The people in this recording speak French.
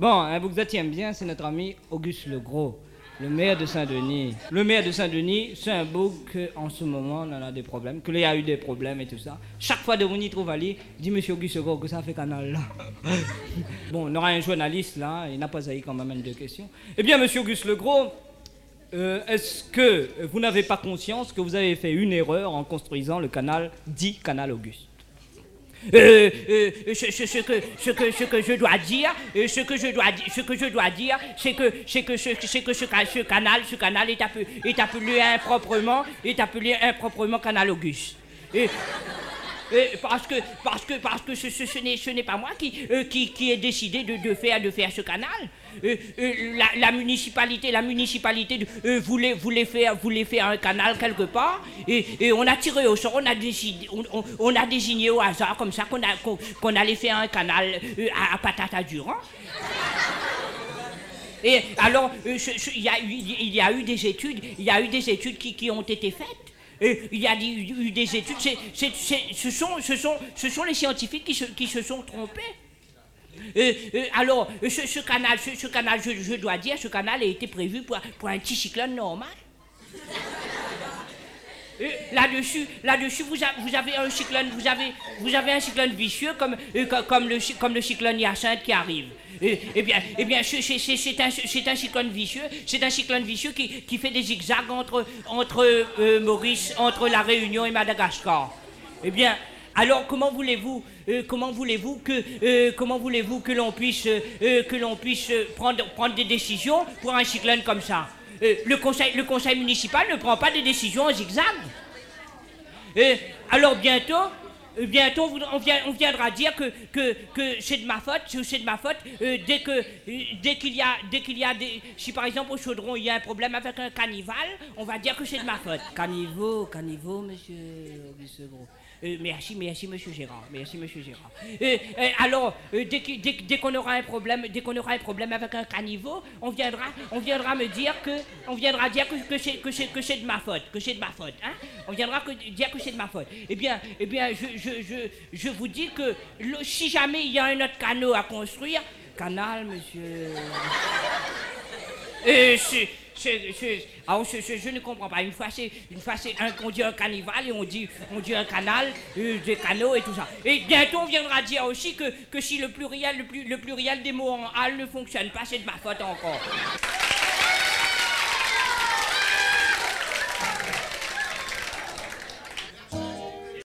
Bon, un bouc que j'aime bien, c'est notre ami Auguste Legros, le maire de Saint-Denis. Le maire de Saint-Denis, c'est un bouc qu'en ce moment, on en a des problèmes, que lui a eu des problèmes et tout ça. Chaque fois que on y trouve Ali, dit Monsieur Auguste Legros que ça fait canal là. Bon, on aura un journaliste là, il n'a pas eu quand même deux questions. Eh bien, Monsieur Auguste Legros, est-ce que vous n'avez pas conscience que vous avez fait une erreur en construisant le canal dit Canal Auguste? Ce que je dois dire, c'est que ce canal est appelé improprement Canal Auguste. Parce que ce n'est pas moi qui ai décidé de faire ce canal. La municipalité voulait faire un canal quelque part et on a tiré au sort, on a désigné au hasard comme ça qu'on allait faire un canal à Patata Durand. Et alors il y a eu des études qui ont été faites. Il y a eu des études, ce sont les scientifiques qui se sont trompés. Alors, ce canal, je dois dire, ce canal a été prévu pour un petit cyclone normal. Là-dessus, vous avez un cyclone vicieux comme le cyclone Hyacinthe qui arrive. Eh bien, c'est un cyclone vicieux qui fait des zigzags entre Maurice, entre la Réunion et Madagascar. Eh bien, alors comment voulez-vous que l'on puisse prendre des décisions pour un cyclone comme ça? Le conseil municipal ne prend pas des décisions en zigzag. Alors bientôt on viendra dire que c'est de ma faute, dès qu'il y a si par exemple au Chaudron il y a un problème avec un canival, on va dire que c'est de ma faute. Caniveau, monsieur Auguste Legros. Merci, monsieur Gérard. Alors, dès qu'on aura un problème avec un caniveau, on viendra dire que c'est de ma faute, hein. On viendra dire que c'est de ma faute. Eh bien, je vous dis que si jamais il y a un autre canot à construire, canal, monsieur. Je ne comprends pas. Une fois on dit un canival et on dit un canal, des canaux et tout ça. Et bientôt on viendra dire aussi que si le pluriel des mots en al ne fonctionne pas, c'est de ma faute encore.